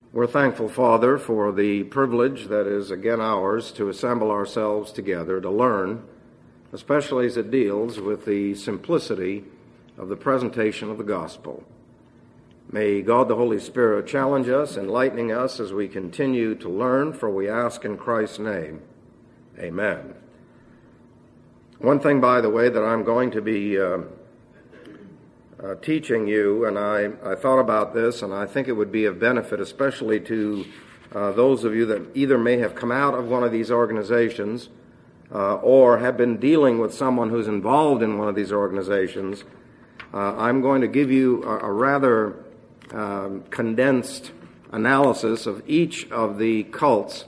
We're thankful, Father, for the privilege that is again ours to assemble ourselves together to learn, especially as it deals with the simplicity of the presentation of the gospel. May God the Holy Spirit challenge us, enlightening us as we continue to learn, for we ask in Christ's name. Amen. One thing, by the way, that I'm going to be teaching you, and I thought about this, and I think it would be of benefit, especially to those of you that either may have come out of one of these organizations or have been dealing with someone who's involved in one of these organizations. I'm going to give you a rather condensed analysis of each of the cults,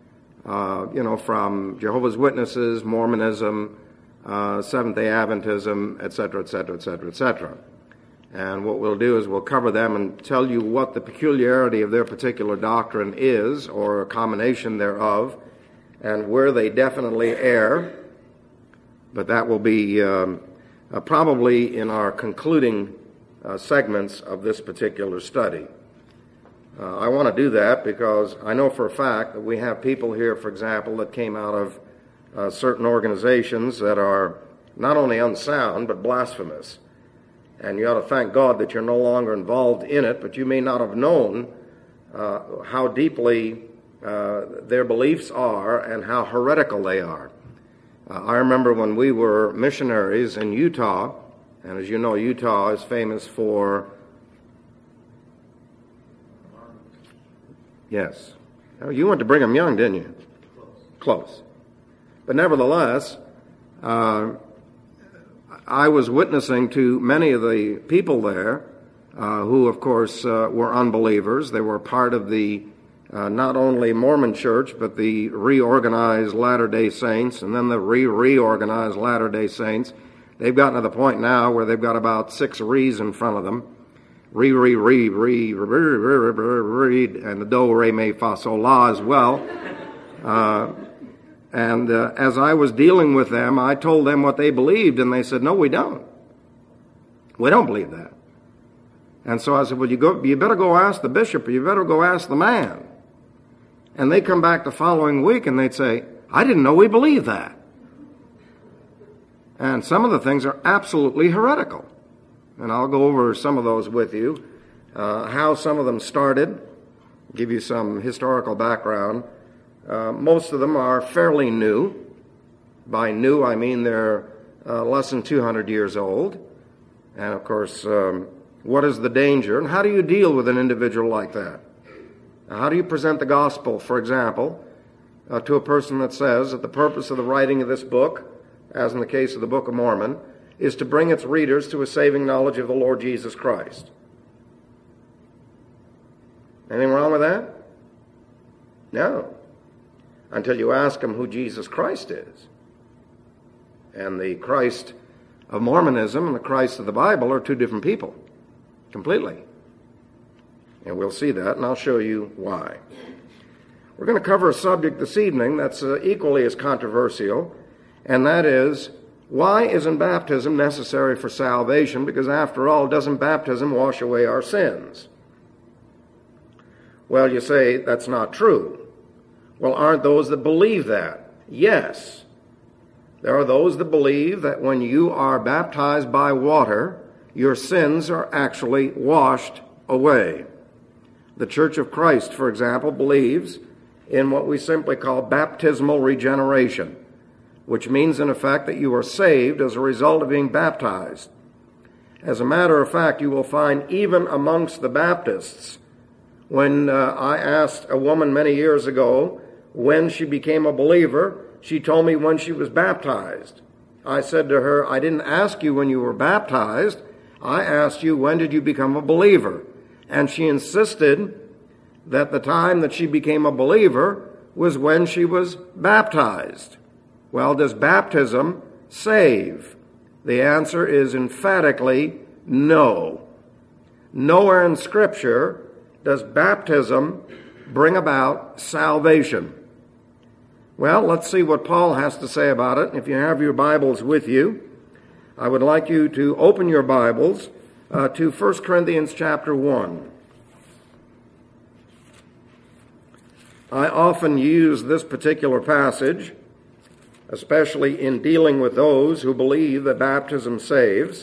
from Jehovah's Witnesses, Mormonism, Seventh-day Adventism, etc., etc., etc., etc. And what we'll do is we'll cover them and tell you what the peculiarity of their particular doctrine is, or a combination thereof, and where they definitely err. But that will be probably in our concluding segments of this particular study. I want to do that because I know for a fact that we have people here, for example, that came out of certain organizations that are not only unsound but blasphemous. And you ought to thank God that you're no longer involved in it, but you may not have known how deeply their beliefs are and how heretical they are. I remember when we were missionaries in Utah, and as you know, Utah is famous for... Yes. You went to Brigham Young, didn't you? Close. But nevertheless, I was witnessing to many of the people there who, of course, were unbelievers. They were part of the not only Mormon Church, but the reorganized Latter-day Saints, and then the reorganized Latter-day Saints. They've gotten to the point now where they've got about 6 re's in front of them. Re, and the do, re, mi, fa, sol, la as well. And as I was dealing with them, I told them what they believed, and they said, no, we don't. We don't believe that. And so I said, well, you better go ask the bishop, or you better go ask the man. And they come back the following week, and they'd say, I didn't know we believed that. And some of the things are absolutely heretical. And I'll go over some of those with you, how some of them started, give you some historical background. Most of them are fairly new. By new, I mean they're less than 200 years old. And, of course, what is the danger? And how do you deal with an individual like that? How do you present the gospel, for example, to a person that says that the purpose of the writing of this book, as in the case of the Book of Mormon, is to bring its readers to a saving knowledge of the Lord Jesus Christ? Anything wrong with that? No. Until you ask them who Jesus Christ is. And the Christ of Mormonism and the Christ of the Bible are two different people. Completely. And we'll see that, and I'll show you why. We're going to cover a subject this evening that's equally as controversial, and that is, why isn't baptism necessary for salvation? Because after all, doesn't baptism wash away our sins? Well, you say, that's not true. Well, aren't those that believe that? Yes. There are those that believe that when you are baptized by water, your sins are actually washed away. The Church of Christ, for example, believes in what we simply call baptismal regeneration, which means, in effect, that you are saved as a result of being baptized. As a matter of fact, you will find even amongst the Baptists, when I asked a woman many years ago when she became a believer, she told me when she was baptized. I said to her, I didn't ask you when you were baptized. I asked you, when did you become a believer? And she insisted that the time that she became a believer was when she was baptized. Well, does baptism save? The answer is emphatically no. Nowhere in Scripture does baptism bring about salvation. Well, let's see what Paul has to say about it. If you have your Bibles with you, I would like you to open your Bibles to 1 Corinthians chapter 1. I often use this particular passage, especially in dealing with those who believe that baptism saves.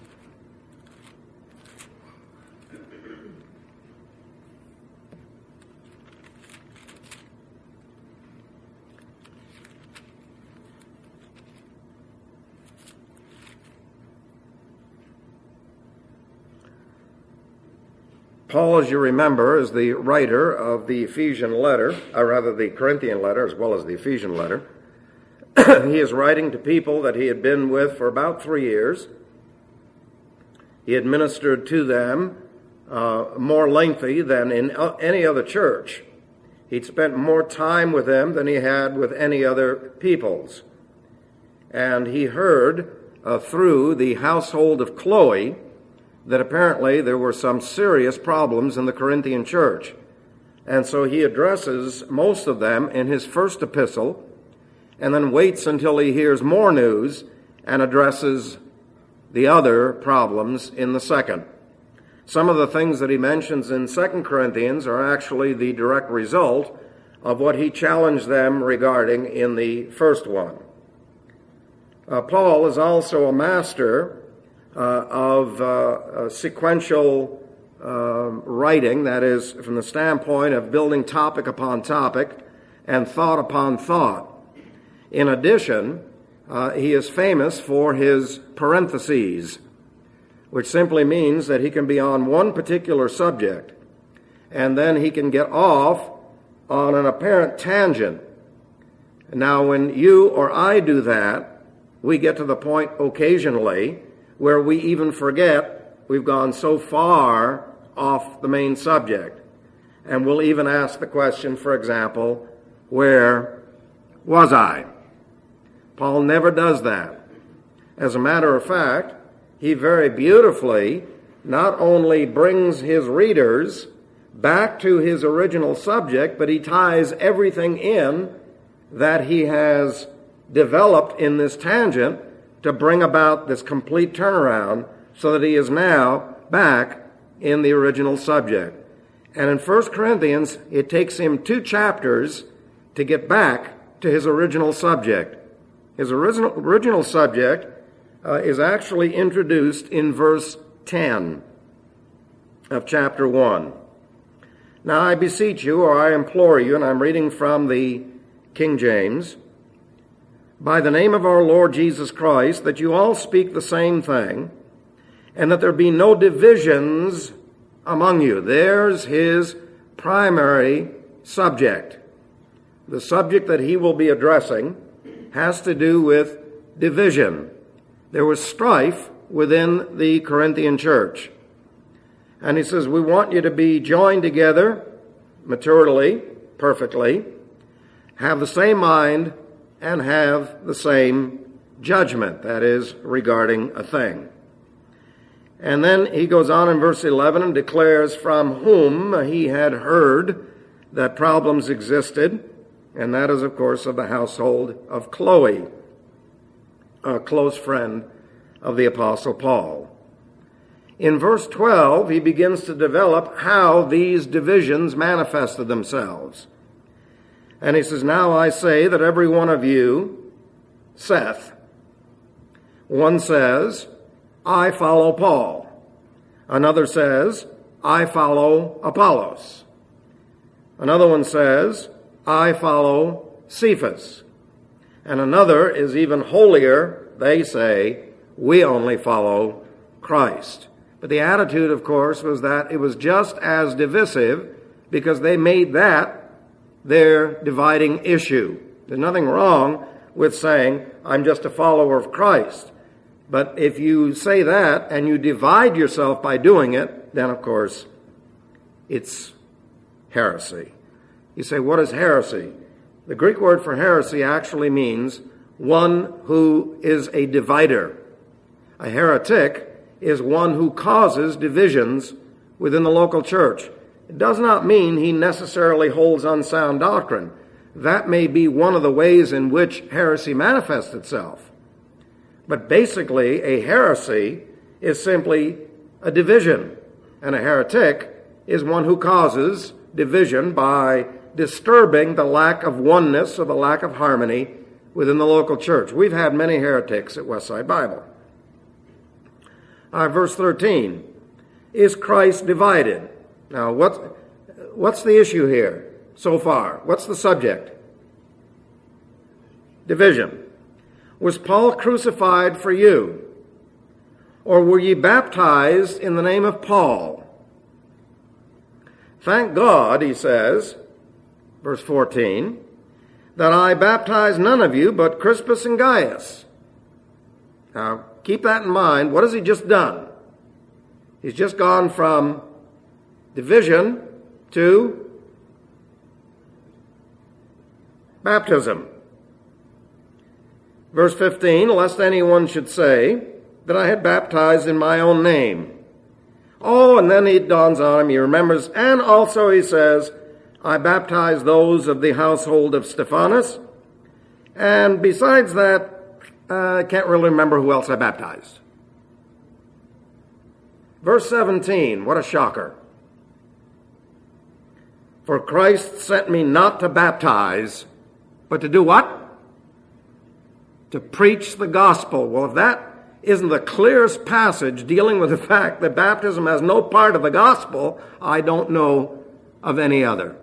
Paul, as you remember, is the writer of the Ephesian letter, or rather the Corinthian letter as well as the Ephesian letter. He is writing to people that he had been with for about 3 years. He had ministered to them more lengthy than in any other church. He'd spent more time with them than he had with any other peoples. And he heard through the household of Chloe that apparently there were some serious problems in the Corinthian church. And so he addresses most of them in his first epistle, and then waits until he hears more news and addresses the other problems in the second. Some of the things that he mentions in 2 Corinthians are actually the direct result of what he challenged them regarding in the first one. Paul is also a master of sequential writing, that is, from the standpoint of building topic upon topic and thought upon thought. In addition, he is famous for his parentheses, which simply means that he can be on one particular subject and then he can get off on an apparent tangent. Now, when you or I do that, we get to the point occasionally where we even forget we've gone so far off the main subject. And we'll even ask the question, for example, where was I? Paul never does that. As a matter of fact, he very beautifully not only brings his readers back to his original subject, but he ties everything in that he has developed in this tangent to bring about this complete turnaround so that he is now back in the original subject. And in 1 Corinthians, it takes him 2 chapters to get back to his original subject. His original subject is actually introduced in verse 10 of chapter 1. Now I beseech you, or I implore you, and I'm reading from the King James, by the name of our Lord Jesus Christ, that you all speak the same thing, and that there be no divisions among you. There's his primary subject. The subject that he will be addressing has to do with division. There was strife within the Corinthian church. And he says, we want you to be joined together maturely, perfectly, have the same mind, and have the same judgment, that is, regarding a thing. And then he goes on in verse 11 and declares from whom he had heard that problems existed, and that is, of course, of the household of Chloe, a close friend of the Apostle Paul. In verse 12, he begins to develop how these divisions manifested themselves. And he says, now I say that every one of you saith. One says, I follow Paul. Another says, I follow Apollos. Another one says, I follow Cephas. And another is even holier. They say, we only follow Christ. But the attitude, of course, was that it was just as divisive because they made that their dividing issue. There's nothing wrong with saying, I'm just a follower of Christ. But if you say that and you divide yourself by doing it, then, of course, it's heresy. You say, what is heresy? The Greek word for heresy actually means one who is a divider. A heretic is one who causes divisions within the local church. It does not mean he necessarily holds unsound doctrine. That may be one of the ways in which heresy manifests itself. But basically, a heresy is simply a division, and a heretic is one who causes division by disturbing the lack of oneness or the lack of harmony within the local church. We've had many heretics at Westside Bible. Verse 13, is Christ divided? Now, what's the issue here so far? What's the subject? Division. Was Paul crucified for you? Or were ye baptized in the name of Paul? Thank God, he says, verse 14, that I baptized none of you but Crispus and Gaius. Now, keep that in mind. What has he just done? He's just gone from division to baptism. Verse 15, lest anyone should say that I had baptized in my own name. Oh, and then he dawns on him, he remembers, and also he says, I baptized those of the household of Stephanas. And besides that, I can't really remember who else I baptized. Verse 17, what a shocker. For Christ sent me not to baptize, but to do what? To preach the gospel. Well, if that isn't the clearest passage dealing with the fact that baptism has no part of the gospel, I don't know of any other.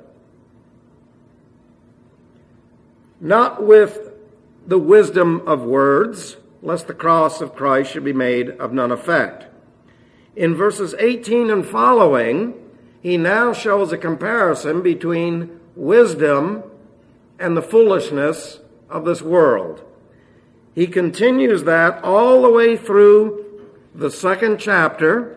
Not with the wisdom of words, lest the cross of Christ should be made of none effect. In verses 18 and following, he now shows a comparison between wisdom and the foolishness of this world. He continues that all the way through the 2nd chapter,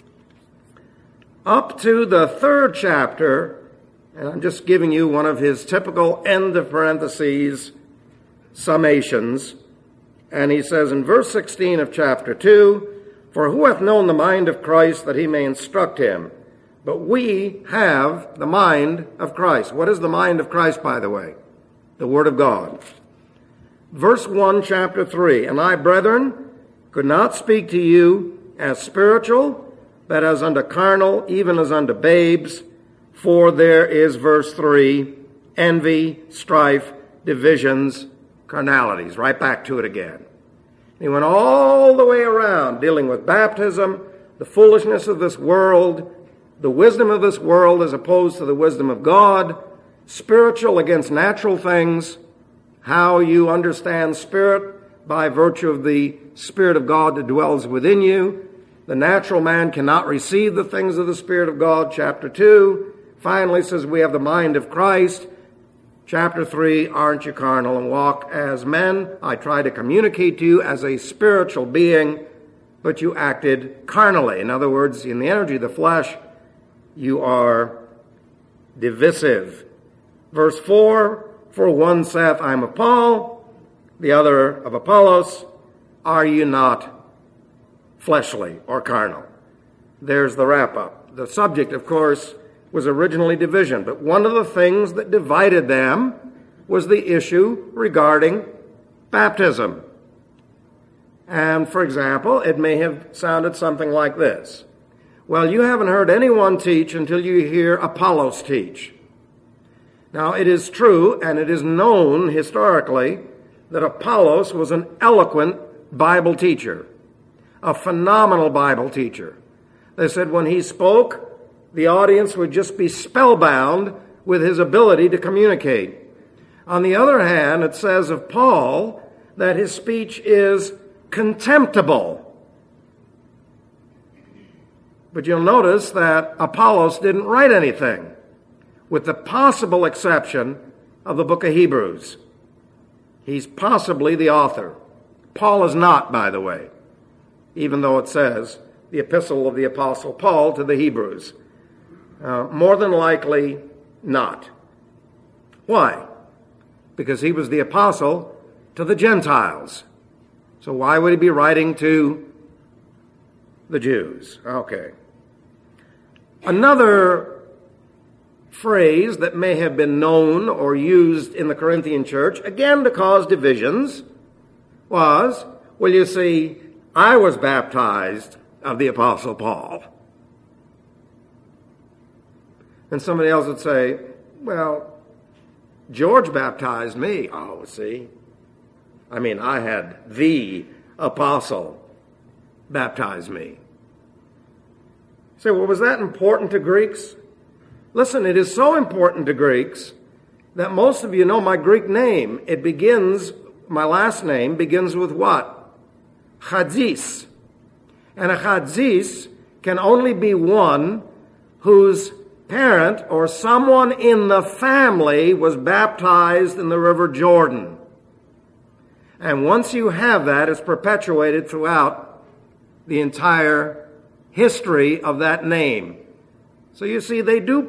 up to the 3rd chapter, and I'm just giving you one of his typical end of parentheses summations. And he says in verse 16 of chapter 2, for who hath known the mind of Christ that he may instruct him? But we have the mind of Christ. What is the mind of Christ, by the way? The Word of God. Verse 1, chapter 3, and I, brethren, could not speak to you as spiritual, but as unto carnal, even as unto babes. For there is, verse 3, envy, strife, divisions, carnalities. Right back to it again. He went all the way around dealing with baptism, the foolishness of this world, the wisdom of this world as opposed to the wisdom of God, spiritual against natural things, how you understand spirit by virtue of the Spirit of God that dwells within you. The natural man cannot receive the things of the Spirit of God, chapter 2. Finally says we have the mind of Christ. Chapter 3, aren't you carnal and walk as men? I try to communicate to you as a spiritual being, but you acted carnally. In other words, in the energy of the flesh, you are divisive. Verse 4, for one saith, I am of Paul, the other of Apollos. Are you not fleshly or carnal? There's the wrap-up. The subject, of course, was originally division, but one of the things that divided them was the issue regarding baptism. And, for example, it may have sounded something like this. Well, you haven't heard anyone teach until you hear Apollos teach. Now, it is true, and it is known historically, that Apollos was an eloquent Bible teacher, a phenomenal Bible teacher. They said when he spoke, the audience would just be spellbound with his ability to communicate. On the other hand, it says of Paul that his speech is contemptible. But you'll notice that Apollos didn't write anything, with the possible exception of the book of Hebrews. He's possibly the author. Paul is not, by the way, even though it says the epistle of the Apostle Paul to the Hebrews. More than likely not. Why? Because he was the apostle to the Gentiles. So why would he be writing to the Jews? Okay. Another phrase that may have been known or used in the Corinthian church, again to cause divisions, was, well, you see, I was baptized of the Apostle Paul. And somebody else would say, well, George baptized me. Oh, see? I mean, I had the apostle baptize me. So, well, was that important to Greeks? Listen, it is so important to Greeks that most of you know my Greek name. My last name begins with what? Chadzis. And a chadzis can only be one whose parent or someone in the family was baptized in the River Jordan. And once you have that, it's perpetuated throughout the entire history of that name. So you see, they do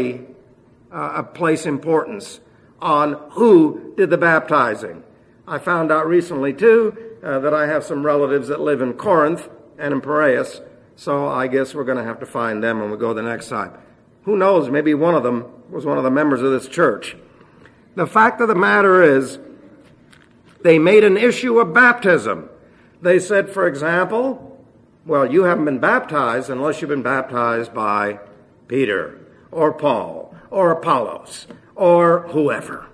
place importance on who did the baptizing. I found out recently, too, that I have some relatives that live in Corinth and in Piraeus, so I guess we're going to have to find them when we go the next time. Who knows, maybe one of them was one of the members of this church. The fact of the matter is, they made an issue of baptism. They said, for example, well, you haven't been baptized unless you've been baptized by Peter or Paul or Apollos or whoever.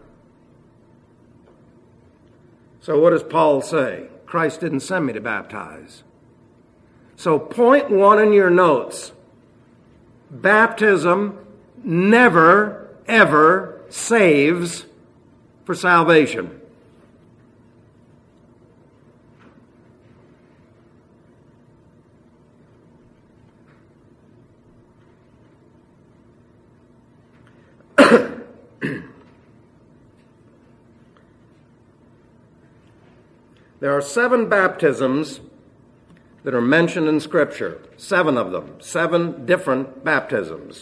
So what does Paul say? Christ didn't send me to baptize. So point one in your notes. Baptism never, ever saves for salvation. There are 7 baptisms that are mentioned in Scripture. 7 of them. 7 different baptisms.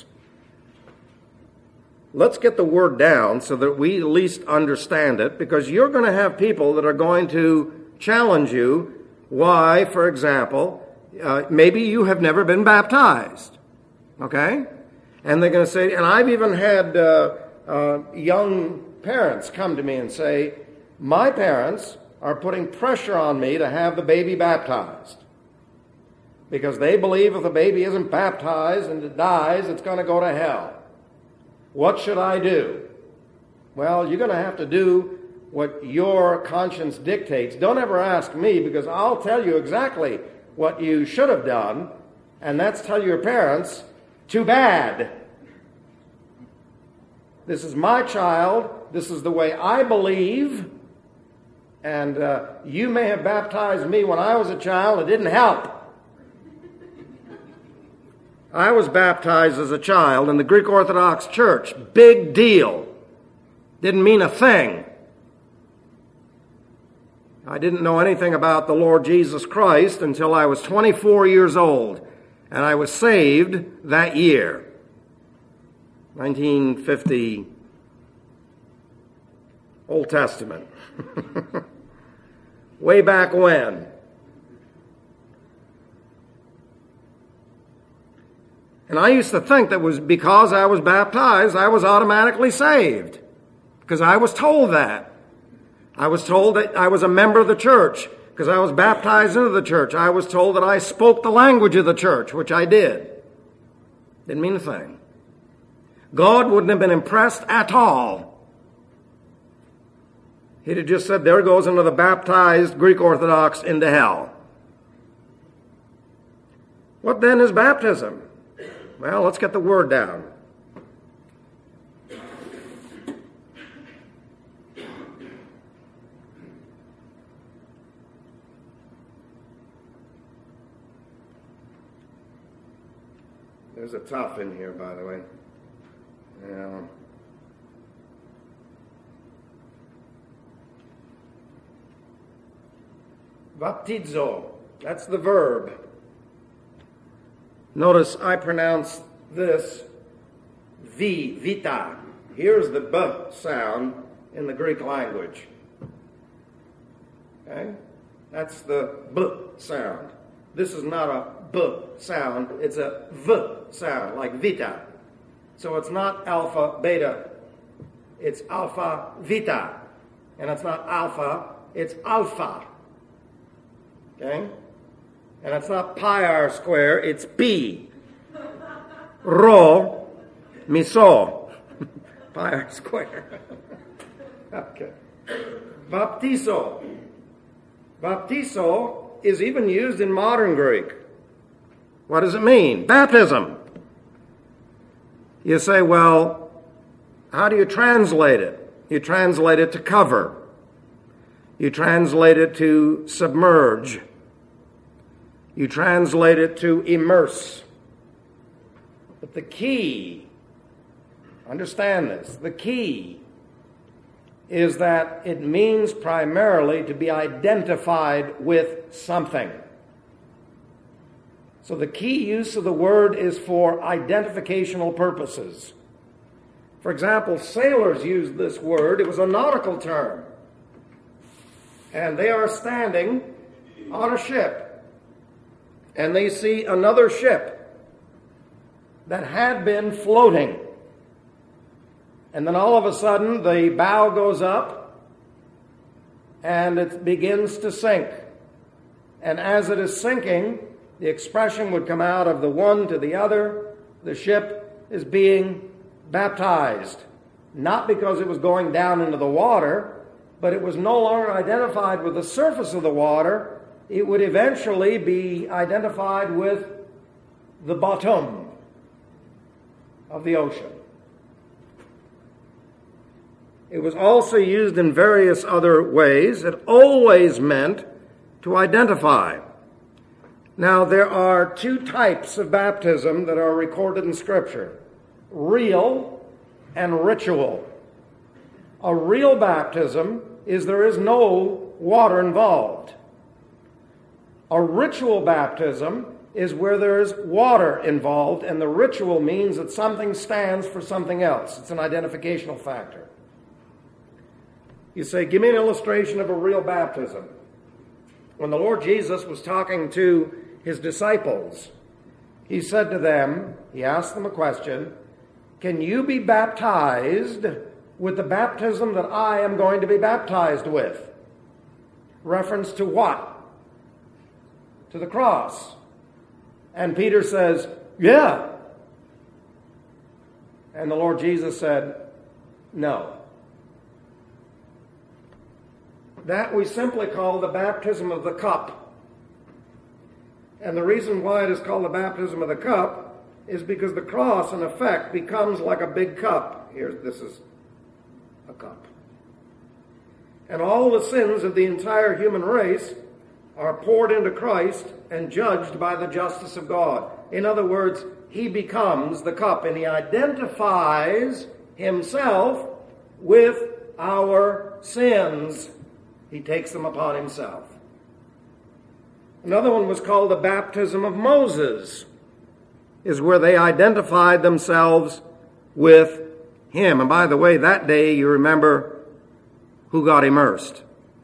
Let's get the word down so that we at least understand it, because you're going to have people that are going to challenge you why, for example, maybe you have never been baptized. Okay? And they're going to say, and I've even had young parents come to me and say, my parents are putting pressure on me to have the baby baptized, because they believe if the baby isn't baptized and it dies, it's going to go to hell. What should I do? Well, you're going to have to do what your conscience dictates. Don't ever ask me, because I'll tell you exactly what you should have done, and that's tell your parents, too bad. This is my child. This is the way I believe. And you may have baptized me when I was a child. It didn't help. I was baptized as a child in the Greek Orthodox Church. Big deal. Didn't mean a thing. I didn't know anything about the Lord Jesus Christ until I was 24 years old. And I was saved that year. 1950, Old Testament. Way back when. And I used to think that was because I was baptized, I was automatically saved. Because I was told that. I was told that I was a member of the church because I was baptized into the church. I was told that I spoke the language of the church, which I did. Didn't mean a thing. God wouldn't have been impressed at all. He'd have just said, there goes another baptized Greek Orthodox into hell. What then is baptism? Well, let's get the word down. There's a tough in here, by the way. Yeah. Baptizo, that's the verb. Notice I pronounce this vita. Here's the b sound in the Greek language. Okay? That's the b sound. This is not a b sound, it's a v sound, like vita. So it's not alpha, beta. It's alpha, vita. And it's not alpha, it's alpha. Okay? And it's not pi r square, it's pi. Rho, miso. pi r squared. Okay. Baptizo. Baptizo is even used in modern Greek. What does it mean? Baptism. You say, well, how do you translate it? You translate it to cover. You translate it to submerge. You translate it to immerse. But the key, understand this, the key is that it means primarily to be identified with something. So the key use of the word is for identificational purposes. For example, sailors used this word. It was a nautical term. And they are standing on a ship, and they see another ship that had been floating. And then all of a sudden, the bow goes up, and it begins to sink. And as it is sinking, the expression would come out of the one to the other. The ship is being baptized. Not because it was going down into the water, but it was no longer identified with the surface of the water. It would eventually be identified with the bottom of the ocean. It was also used in various other ways. It always meant to identify. Now, there are two types of baptism that are recorded in Scripture: real and ritual. A real baptism is there is no water involved. A ritual baptism is where there is water involved, and the ritual means that something stands for something else. It's an identificational factor. You say, give me an illustration of a real baptism. When the Lord Jesus was talking to his disciples, he said to them, he asked them a question, can you be baptized with the baptism that I am going to be baptized with? Reference to what? To the cross. And Peter says, yeah. And the Lord Jesus said, no. That we simply call the baptism of the cup. And the reason why it is called the baptism of the cup is because the cross, in effect, becomes like a big cup. This is a cup. And all the sins of the entire human race are poured into Christ and judged by the justice of God. In other words, he becomes the cup, and he identifies himself with our sins. He takes them upon himself. Another one was called the baptism of Moses, is where they identified themselves with him. And by the way, that day, you remember who got immersed?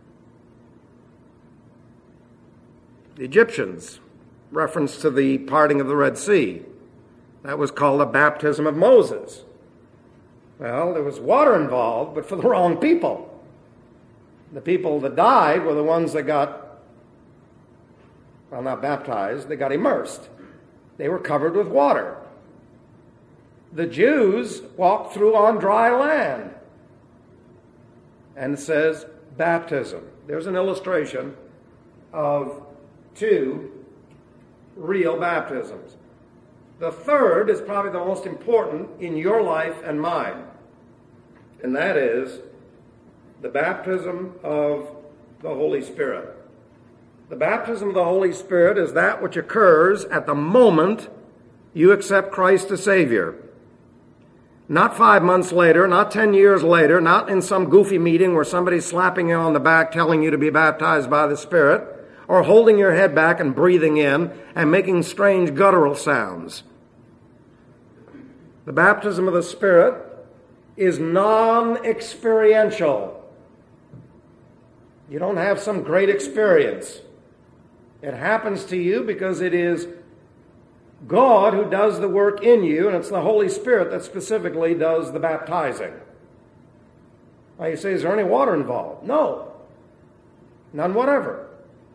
The Egyptians, reference to the parting of the Red Sea. That was called the baptism of Moses. Well, there was water involved, but for the wrong people. The people that died were the ones that got, well, not baptized, they got immersed. They were covered with water. The Jews walked through on dry land. And it says baptism. There's an illustration of two real baptisms. The third is probably the most important in your life and mine. And that is the baptism of the Holy Spirit. The baptism of the Holy Spirit is that which occurs at the moment you accept Christ as Savior. Not 5 months later, not 10 years later, not in some goofy meeting where somebody's slapping you on the back telling you to be baptized by the Spirit, or holding your head back and breathing in and making strange guttural sounds. The baptism of the Spirit is non-experiential. You don't have some great experience. It happens to you because it is God who does the work in you, and it's the Holy Spirit that specifically does the baptizing. Now you say, is there any water involved? No. None whatever.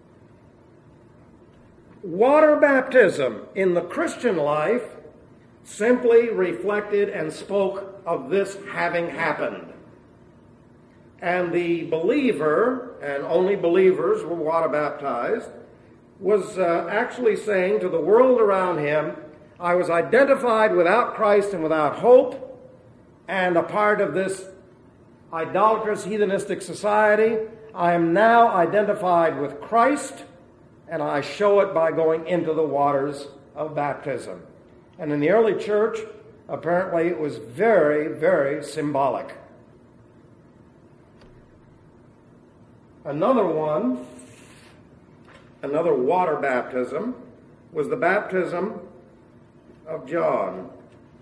Water baptism in the Christian life simply reflected and spoke of this having happened. And the believer, and only believers were water baptized, was actually saying to the world around him, I was identified without Christ and without hope, and a part of this idolatrous, heathenistic society. I am now identified with Christ, and I show it by going into the waters of baptism. And in the early church, apparently it was very, very symbolic. Another water baptism, was the baptism of John.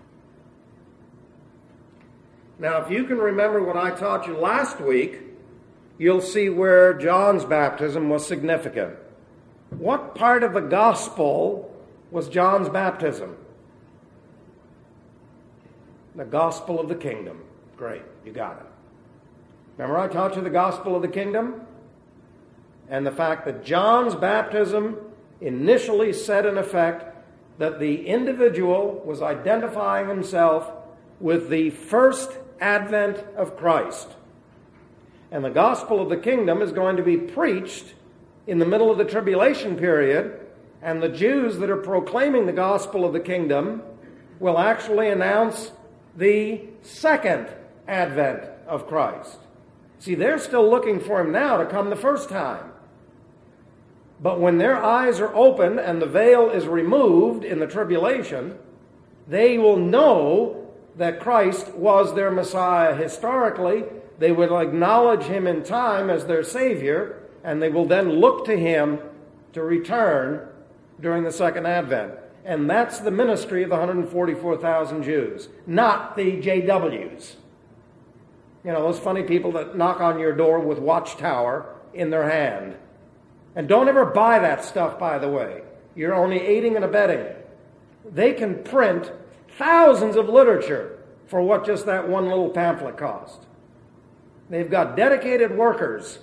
Now, if you can remember what I taught you last week, you'll see where John's baptism was significant. What part of the gospel was John's baptism? The gospel of the kingdom. Great, you got it. Remember I taught you the gospel of the kingdom? And the fact that John's baptism initially set in effect that the individual was identifying himself with the first advent of Christ. And the gospel of the kingdom is going to be preached in the middle of the tribulation period, and the Jews that are proclaiming the gospel of the kingdom will actually announce the second advent of Christ. See, they're still looking for him now to come the first time. But when their eyes are open and the veil is removed in the tribulation, they will know that Christ was their Messiah historically. They will acknowledge him in time as their Savior, and they will then look to him to return during the second advent. And that's the ministry of the 144,000 Jews, not the JWs. You know, those funny people that knock on your door with Watchtower in their hand. And don't ever buy that stuff, by the way. You're only aiding and abetting. They can print thousands of literature for what just that one little pamphlet cost. They've got dedicated workers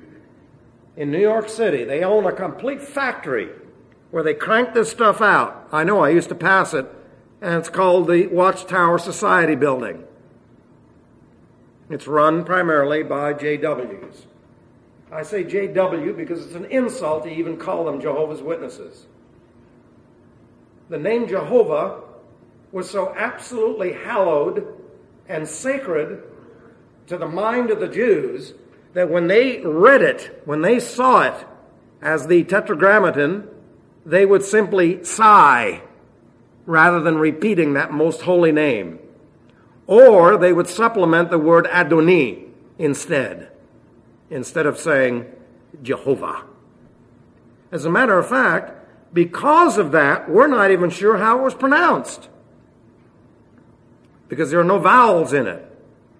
in New York City. They own a complete factory where they crank this stuff out. I know, I used to pass it, and it's called the Watchtower Society Building. It's run primarily by JWs. I say JW because it's an insult to even call them Jehovah's Witnesses. The name Jehovah was so absolutely hallowed and sacred to the mind of the Jews that when they read it, when they saw it as the Tetragrammaton, they would simply sigh rather than repeating that most holy name. Or they would supplement the word Adoni instead of saying Jehovah. As a matter of fact, because of that, we're not even sure how it was pronounced, because there are no vowels in it.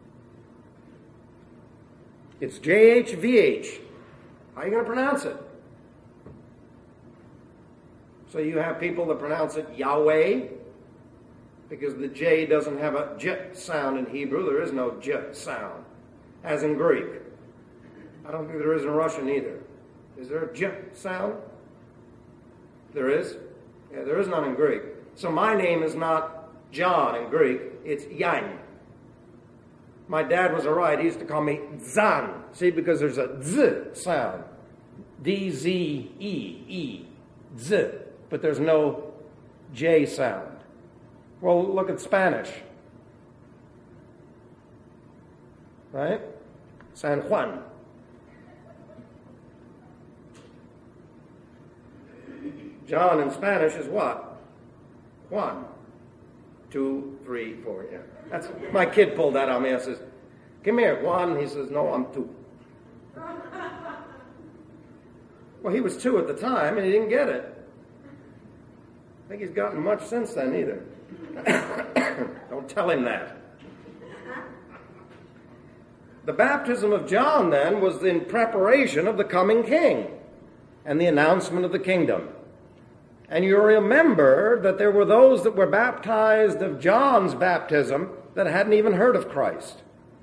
It's JHVH. How are you going to pronounce it? So you have people that pronounce it Yahweh, because the J doesn't have a J sound in Hebrew. There is no J sound, as in Greek. I don't think there is in Russian either. Is there a J sound? There is? Yeah, there is none in Greek. So my name is not John in Greek. It's Yan. My dad was all right. He used to call me Zan. See, because there's a Z sound. D-Z-E-E. Z. But there's no J sound. Well, look at Spanish. Right? San Juan. John in Spanish is what? Juan. 2, 3, 4, yeah. That's my kid pulled that on me and says, "Come here, Juan." He says, "No, I'm 2." Well, he was 2 at the time and he didn't get it. I think he's gotten much since then either. Don't tell him that. The baptism of John then was in preparation of the coming king and the announcement of the kingdom. And you remember that there were those that were baptized of John's baptism that hadn't even heard of Christ.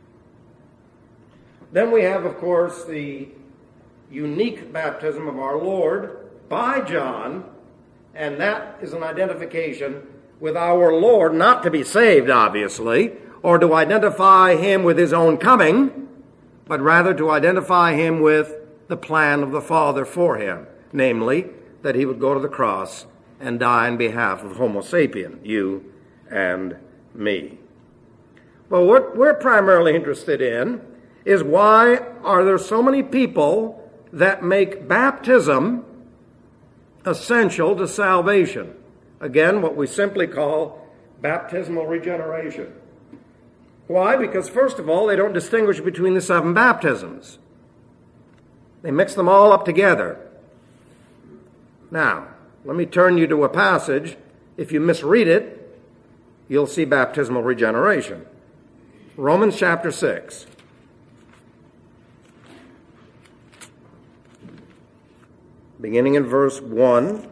Then we have, of course, the unique baptism of our Lord by John, and that is an identification with our Lord, not to be saved, obviously, or to identify him with his own coming, but rather to identify him with the plan of the Father for him, namely, that he would go to the cross and die in behalf of Homo sapien, you and me. Well, what we're primarily interested in is why are there so many people that make baptism essential to salvation? Again, what we simply call baptismal regeneration. Why? Because first of all, they don't distinguish between the 7 baptisms. They mix them all up together. Now, let me turn you to a passage. If you misread it, you'll see baptismal regeneration. Romans chapter 6. Beginning in verse 1.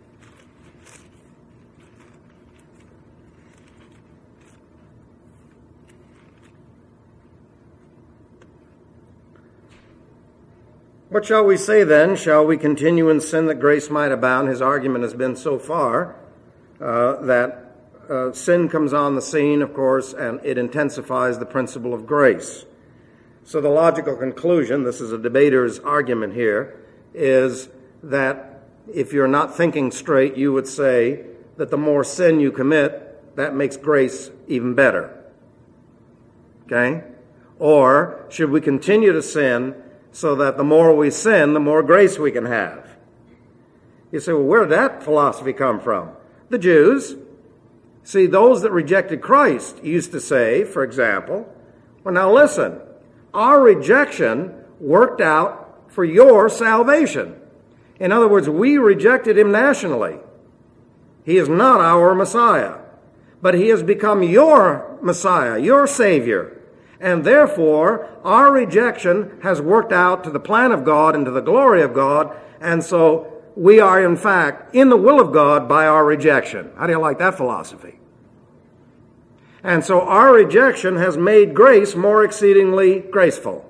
What shall we say then? Shall we continue in sin that grace might abound? His argument has been so far that sin comes on the scene, of course, and it intensifies the principle of grace. So the logical conclusion, this is a debater's argument here, is that if you're not thinking straight, you would say that the more sin you commit, that makes grace even better. Okay? Or should we continue to sin so that the more we sin, the more grace we can have? You say, well, where did that philosophy come from? The Jews. See, those that rejected Christ used to say, for example, well, now listen, our rejection worked out for your salvation. In other words, we rejected him nationally. He is not our Messiah, but he has become your Messiah, your Savior. And therefore, our rejection has worked out to the plan of God and to the glory of God. And so we are, in fact, in the will of God by our rejection. How do you like that philosophy? And so our rejection has made grace more exceedingly graceful.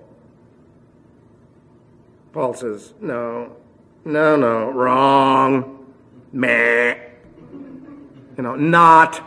Paul says, no, wrong. Meh. Not.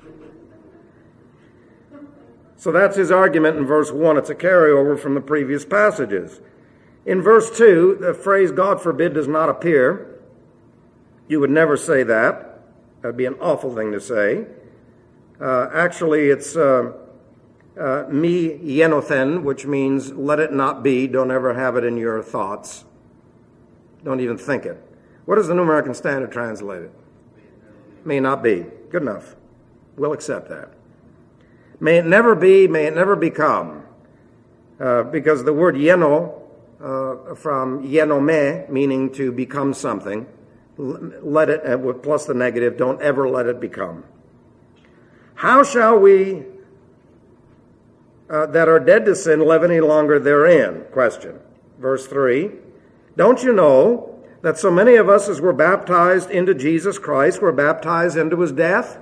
So that's his argument in verse 1. It's a carryover from the previous passages. In verse 2, the phrase, God forbid, does not appear. You would never say that. That would be an awful thing to say. Actually, it's mi yenothen, which means let it not be. Don't ever have it in your thoughts. Don't even think it. What does the New American Standard translate it? May not be. Good enough. We'll accept that. May it never be, may it never become. Because the word yeno, from yenome, meaning to become something, let it, plus the negative, don't ever let it become. How shall we that are dead to sin live any longer therein? Question. Verse 3. Don't you know that so many of us as were baptized into Jesus Christ were baptized into his death?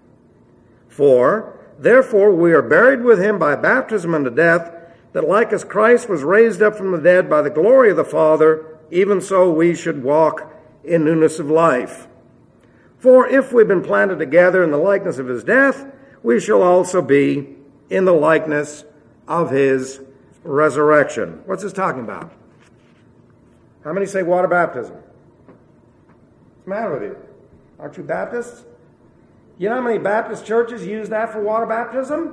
4. Therefore we are buried with him by baptism unto death, that like as Christ was raised up from the dead by the glory of the Father, even so we should walk in newness of life. For if we've been planted together in the likeness of his death, we shall also be in the likeness of his resurrection. What's this talking about? How many say water baptism? What's the matter with you? Aren't you Baptists? You know how many Baptist churches use that for water baptism?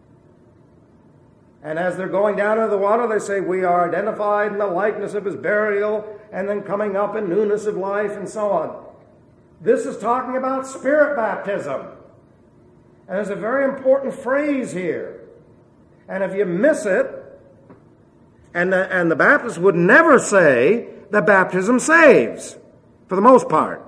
And as they're going down into the water, they say, we are identified in the likeness of his burial, and then coming up in newness of life, and so on. This is talking about spirit baptism. And there's a very important phrase here. And if you miss it, and the Baptists would never say that baptism saves, for the most part.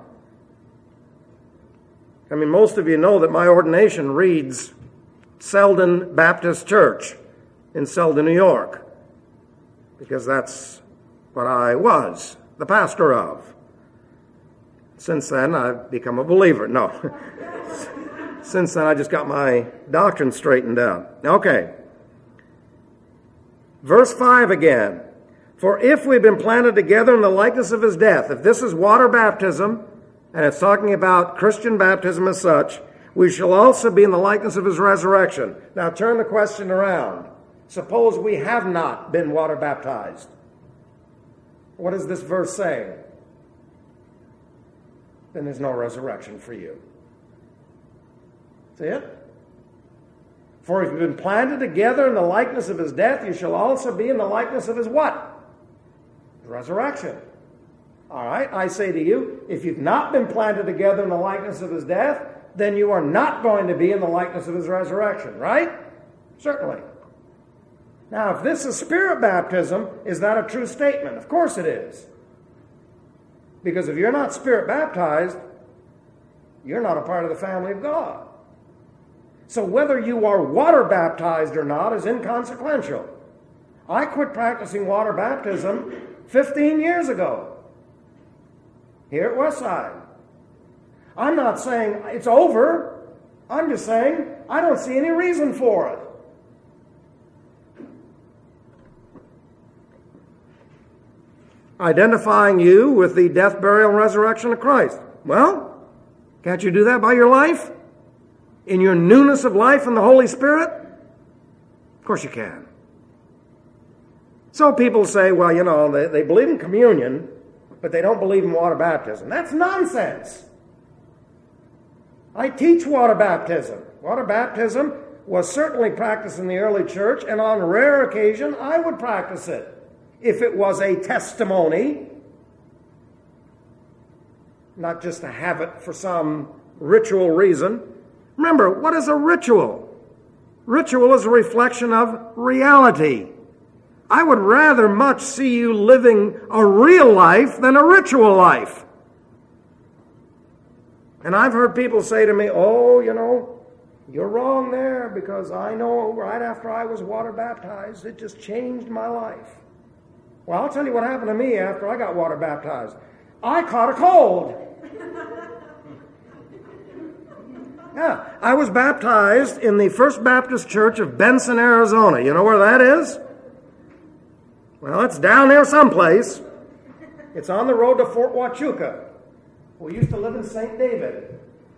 I mean, most of you know that my ordination reads Selden Baptist Church in Selden, New York, because that's what I was the pastor of. Since then, I've become a believer. No. Since then, I just got my doctrine straightened out. Okay. Verse 5 again. For if we've been planted together in the likeness of his death, if this is water baptism, and it's talking about Christian baptism as such, we shall also be in the likeness of his resurrection. Now turn the question around. Suppose we have not been water baptized. What is this verse saying? Then there's no resurrection for you. See it? For if you've been planted together in the likeness of his death, you shall also be in the likeness of his what? Resurrection. All right, I say to you, if you've not been planted together in the likeness of his death, then you are not going to be in the likeness of his resurrection, right? Certainly. Now, if this is spirit baptism, is that a true statement? Of course it is. Because if you're not spirit baptized, you're not a part of the family of God. So whether you are water baptized or not is inconsequential. I quit practicing water baptism 15 years ago here at Westside. I'm not saying it's over. I'm just saying I don't see any reason for it. Identifying you with the death, burial, and resurrection of Christ. Well, can't you do that by your life? In your newness of life in the Holy Spirit? Of course you can. So people say, well, you know, they believe in communion, but they don't believe in water baptism. That's nonsense. I teach water baptism. Water baptism was certainly practiced in the early church, and on rare occasion I would practice it if it was a testimony, not just to have it for some ritual reason. Remember, what is a ritual? Ritual is a reflection of reality. I would rather much see you living a real life than a ritual life. And I've heard people say to me, oh, you know, you're wrong there, because I know right after I was water baptized, it just changed my life. Well, I'll tell you what happened to me after I got water baptized. I caught a cold. Yeah, I was baptized in the First Baptist Church of Benson, Arizona. You know where that is? Well, it's down there someplace. It's on the road to Fort Huachuca. We used to live in St. David.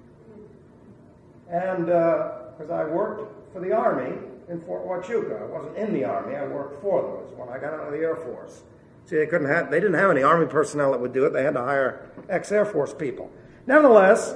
And because I worked for the Army in Fort Huachuca. I wasn't in the Army. I worked for them. It was when I got out of the Air Force. See, they didn't have any Army personnel that would do it. They had to hire ex-Air Force people. Nevertheless,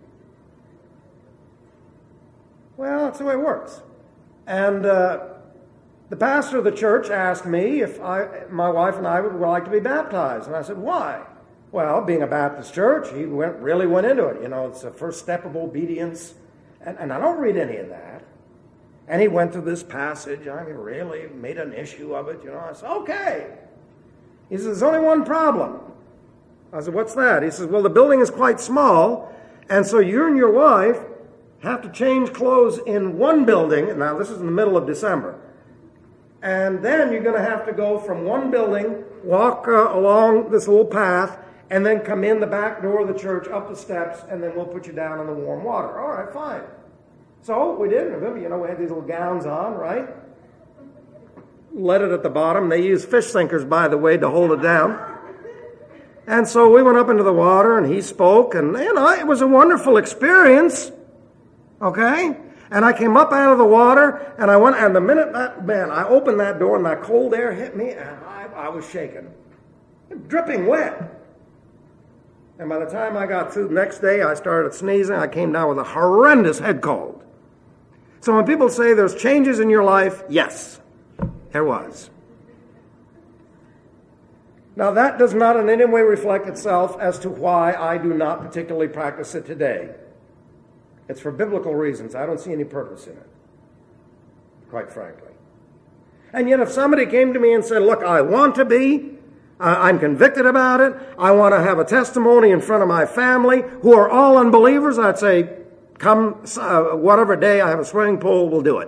well, that's the way it works. And the pastor of the church asked me if my wife and I would like to be baptized. And I said, why? Well, being a Baptist church, he really went into it. You know, it's the first step of obedience. And I don't read any of that. And he went to this passage. I mean, really made an issue of it. You know, I said, okay. He says, there's only one problem. I said, what's that? He says, well, the building is quite small, and so you and your wife have to change clothes in one building. Now, this is in the middle of December. And then you're going to have to go from one building, walk along this little path, and then come in the back door of the church, up the steps, and then we'll put you down in the warm water. All right, fine. So we did. You know, we had these little gowns on, right? Let it at the bottom. They use fish sinkers, by the way, to hold it down. And so we went up into the water, and he spoke, and, you know, it was a wonderful experience. Okay? And I came up out of the water, and I went, and the minute I opened that door, and that cold air hit me, and I was shaking. Dripping wet. And by the time I got through the next day, I started sneezing. I came down with a horrendous head cold. So when people say there's changes in your life, yes, there was. Now that does not in any way reflect itself as to why I do not particularly practice it today. It's for biblical reasons. I don't see any purpose in it, quite frankly. And yet if somebody came to me and said, look, I want to be, I'm convicted about it, I want to have a testimony in front of my family who are all unbelievers, I'd say, come whatever day I have a swimming pool, we'll do it.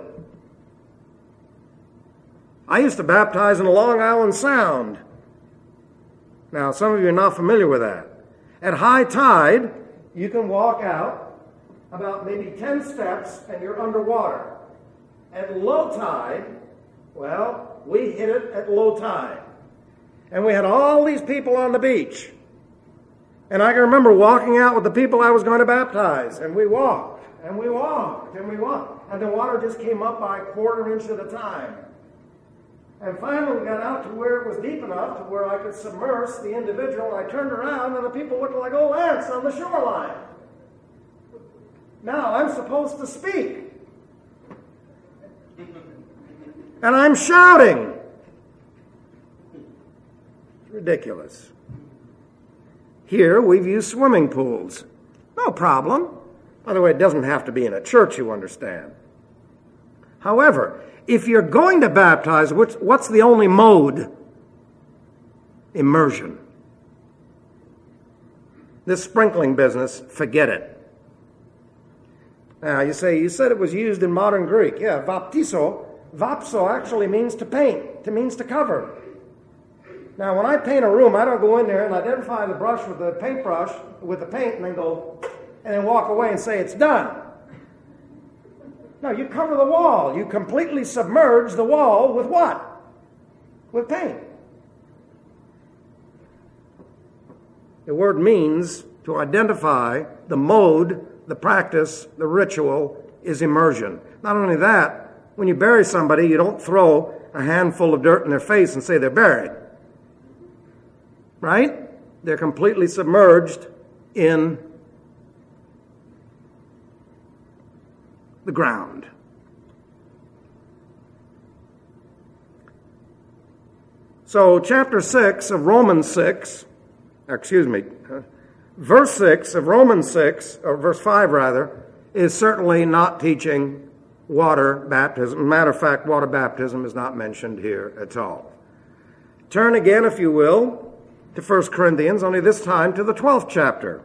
I used to baptize in Long Island Sound. Now, some of you are not familiar with that. At high tide, you can walk out about maybe 10 steps and you're underwater. At low tide, well, we hit it at low tide. And we had all these people on the beach. And I can remember walking out with the people I was going to baptize. And we walked. And we walked, and we walked. And the water just came up by a quarter inch at a time. And finally we got out to where it was deep enough to where I could submerge the individual. I turned around, and the people looked like old ants on the shoreline. Now I'm supposed to speak. And I'm shouting. It's ridiculous. Here we've used swimming pools. No problem. By the way, it doesn't have to be in a church, you understand. However, if you're going to baptize, what's the only mode? Immersion. This sprinkling business, forget it. Now, you said it was used in modern Greek. Yeah, baptizo. Vapso actually means to paint. It means to cover. Now, when I paint a room, I don't go in there and identify the brush with the paintbrush, with the paint, and then go, and then walk away and say it's done. No, you cover the wall. You completely submerge the wall with what? With paint. The word means to identify the mode, the practice, the ritual is immersion. Not only that, when you bury somebody, you don't throw a handful of dirt in their face and say they're buried. Right? They're completely submerged in the ground. So chapter 6 of Romans 6, verse 6 of Romans 6, or verse 5 rather, is certainly not teaching water baptism. Matter of fact, water baptism is not mentioned here at all. Turn again, if you will, to 1 Corinthians, only this time to the 12th chapter.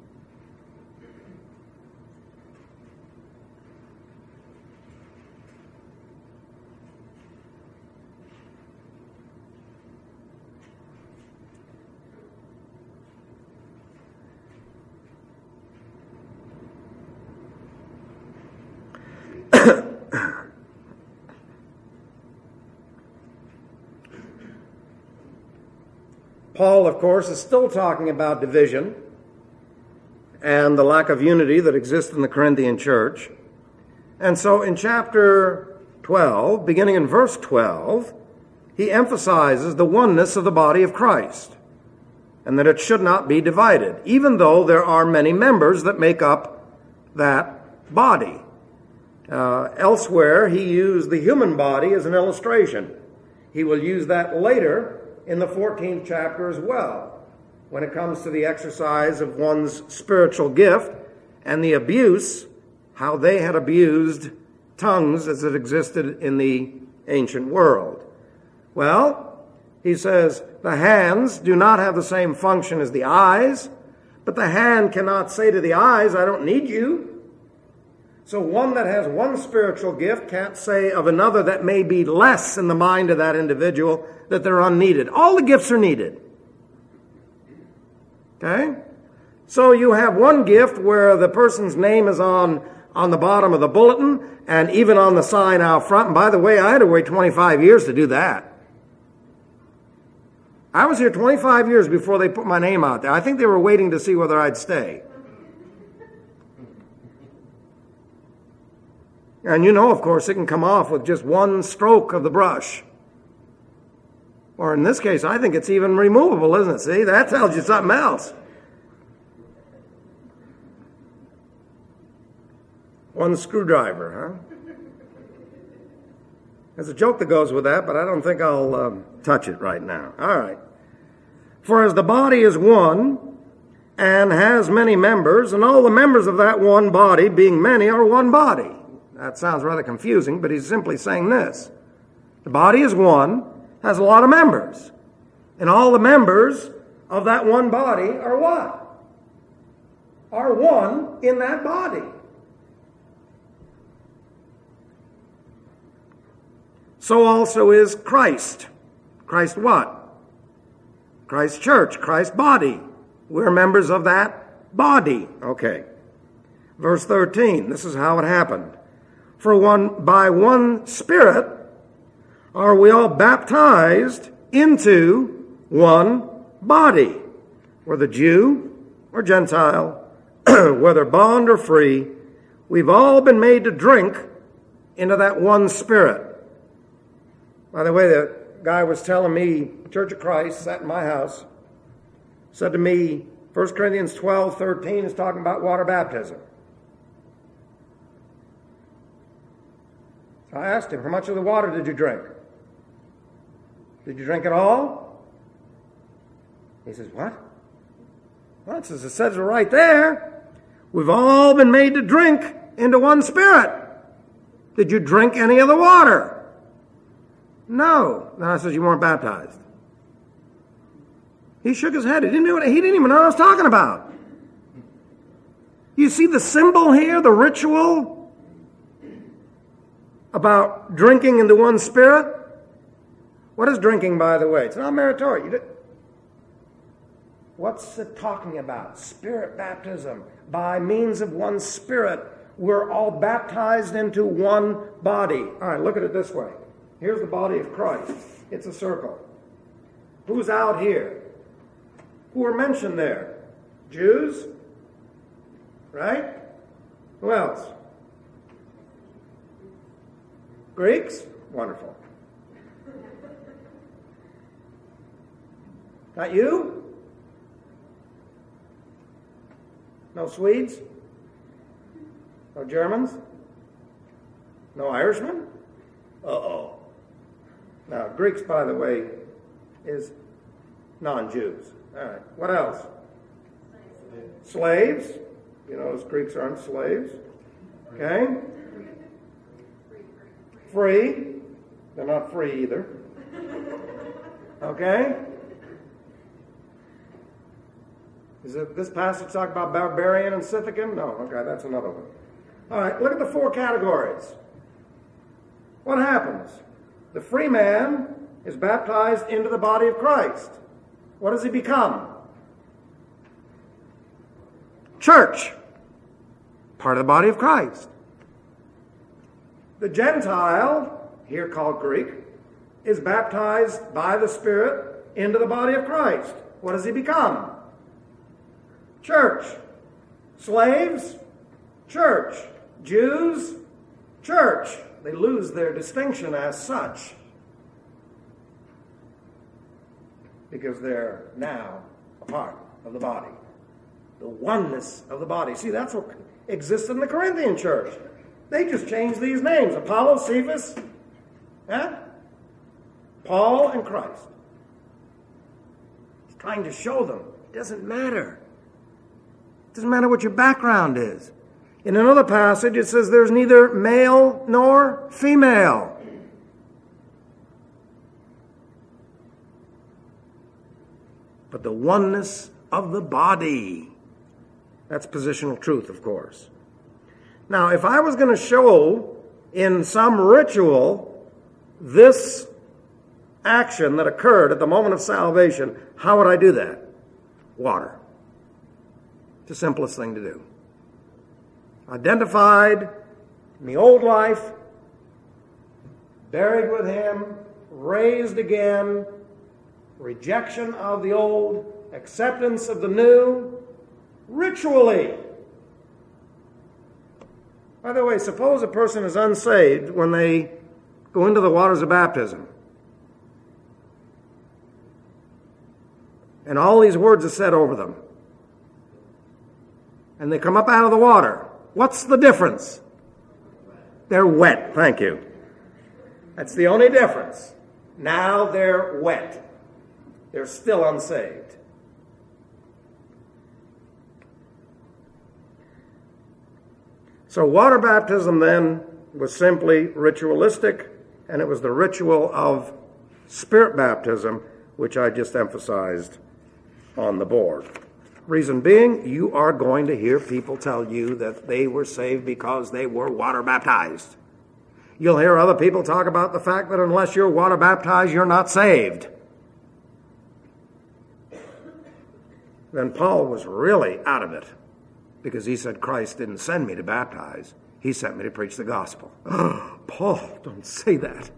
Paul, of course, is still talking about division and the lack of unity that exists in the Corinthian church. And so in chapter 12, beginning in verse 12, he emphasizes the oneness of the body of Christ and that it should not be divided, even though there are many members that make up that body. Elsewhere, he used the human body as an illustration. He will use that later in the 14th chapter as well, when it comes to the exercise of one's spiritual gift and the abuse, how they had abused tongues as it existed in the ancient world. Well, he says, the hands do not have the same function as the eyes, but the hand cannot say to the eyes, I don't need you. So one that has one spiritual gift can't say of another that may be less in the mind of that individual that they're unneeded. All the gifts are needed. Okay? So you have one gift where the person's name is on the bottom of the bulletin and even on the sign out front. And by the way, I had to wait 25 years to do that. I was here 25 years before they put my name out there. I think they were waiting to see whether I'd stay. And you know, of course, it can come off with just one stroke of the brush. Or in this case, I think it's even removable, isn't it? See, that tells you something else. One screwdriver, huh? There's a joke that goes with that, but I don't think I'll touch it right now. All right. For as the body is one and has many members, and all the members of that one body, being many, are one body. That sounds rather confusing, but he's simply saying this. The body is one, has a lot of members. And all the members of that one body are what? Are one in that body. So also is Christ. Christ what? Christ's church, Christ's body. We're members of that body. Okay. Verse 13, this is how it happened. For by one Spirit are we all baptized into one body, whether Jew or Gentile, whether bond or free, We've all been made to drink into that one Spirit. By the way, the guy was telling me, Church of Christ, sat in my house, said to me, 1 Corinthians 12:13 is talking about water baptism. So I asked him, how much of the water did you drink? Did you drink it all? He says, what? Well, it says it right there. We've all been made to drink into one Spirit. Did you drink any of the water? No. Then I said, you weren't baptized. He shook his head. He didn't even know what I was talking about. You see the symbol here, the ritual about drinking into one Spirit? What is drinking, by the way? It's not meritorious. What's it talking about? Spirit baptism. By means of one Spirit, we're all baptized into one body. All right, look at it this way. Here's the body of Christ. It's a circle. Who's out here? Who are mentioned there? Jews? Right? Who else? Greeks? Wonderful. Not you? No Swedes? No Germans? No Irishmen? Uh-oh. Now, Greeks, by the way, is non-Jews. All right. What else? Slaves. You know, those Greeks aren't slaves. Okay? Free. They're not free either. Okay? Is it this passage talk about barbarian and Scythican? No. Okay, that's another one. All right, look at the four categories. What happens? The free man is baptized into the body of Christ. What does he become? Church. Part of the body of Christ. The Gentile, here called Greek, is baptized by the Spirit into the body of Christ. What does he become? Church. Slaves, church. Jews, church. They lose their distinction as such because they're now a part of the body. The oneness of the body. See, that's what exists in the Corinthian church. They just changed these names. Apollos, Cephas, Paul, and Christ. He's trying to show them it doesn't matter. It doesn't matter what your background is. In another passage, it says there's neither male nor female. But the oneness of the body. That's positional truth, of course. Now, if I was going to show in some ritual this action that occurred at the moment of salvation, how would I do that? Water. It's the simplest thing to do. Identified in the old life, buried with him, raised again, rejection of the old, acceptance of the new, ritually. By the way, suppose a person is unsaved when they go into the waters of baptism. And all these words are said over them. And they come up out of the water. What's the difference? They're wet. Thank you. That's the only difference. Now they're wet. They're still unsaved. So water baptism then was simply ritualistic, and it was the ritual of Spirit baptism, which I just emphasized on the board. Reason being, you are going to hear people tell you that they were saved because they were water baptized. You'll hear other people talk about the fact that unless you're water baptized, you're not saved. Then Paul was really out of it because he said Christ didn't send me to baptize. He sent me to preach the gospel. Paul, don't say that.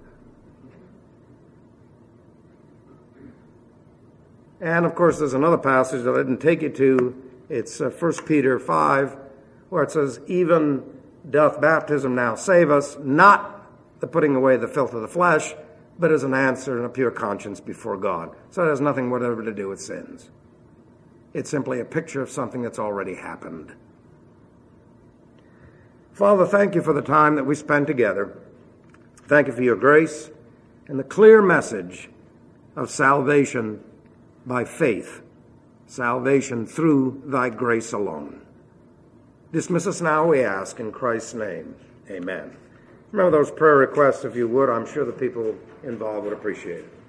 And, of course, there's another passage that I didn't take you to. It's 1 Peter 5, where it says, even doth baptism now save us, not the putting away the filth of the flesh, but as an answer and a pure conscience before God. So it has nothing whatever to do with sins. It's simply a picture of something that's already happened. Father, thank you for the time that we spend together. Thank you for your grace and the clear message of salvation by faith, salvation through thy grace alone. Dismiss us now, we ask, in Christ's name. Amen. Remember those prayer requests, if you would. I'm sure the people involved would appreciate it.